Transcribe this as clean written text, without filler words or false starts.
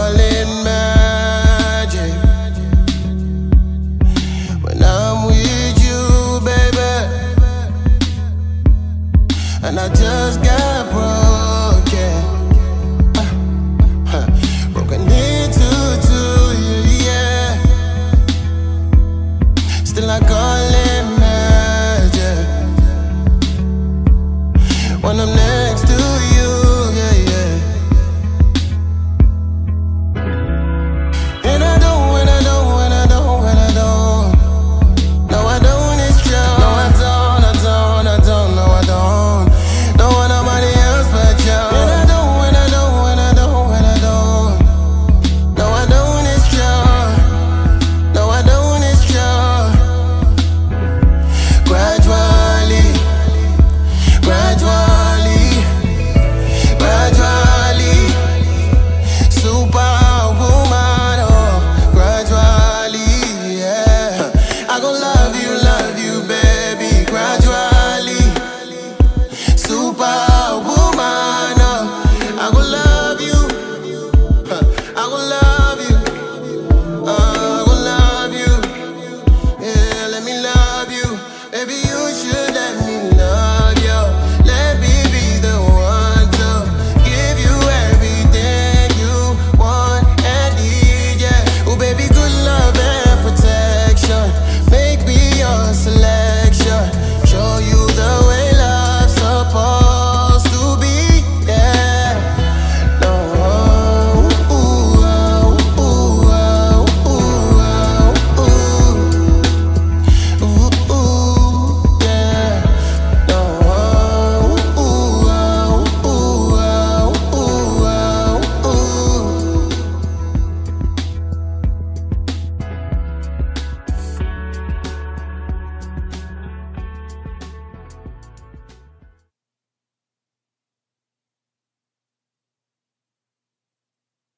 call it magic when I'm with you, baby. And I just got broken, broken into two, yeah. Still I call it magic when I'm next to you, yeah, yeah. And I don't, no I don't, it's true. No I don't, no I don't. Don't want nobody else but you. And I don't, no I don't, it's true. No I don't, it's true. Gradually, gradually, super